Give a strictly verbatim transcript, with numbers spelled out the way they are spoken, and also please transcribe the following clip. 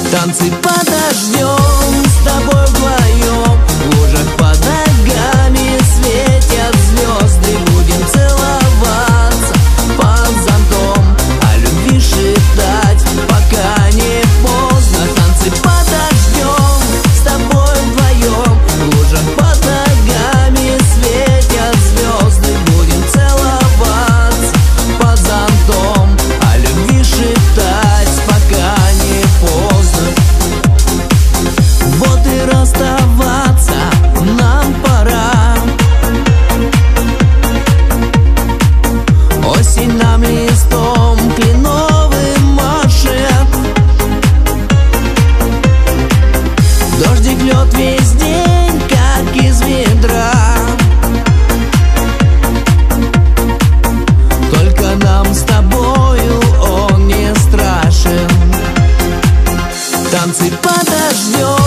Танцы подождем с тобой вдвоем. В лужах под ногами светят звезды. Будем целоваться под зонтом, о любви шептать, пока не поздно. Танцы подождем с тобой вдвоем. В лужах под ногами светят звезды. Будем целоваться под зонтом, о любви шептать, пока не поздно. Вот и расставаться нам пора. Осень нам листом кленовым машет. Дождик льет весь день, как из ведра. Только нам с тобою он не страшен. Танцы подождем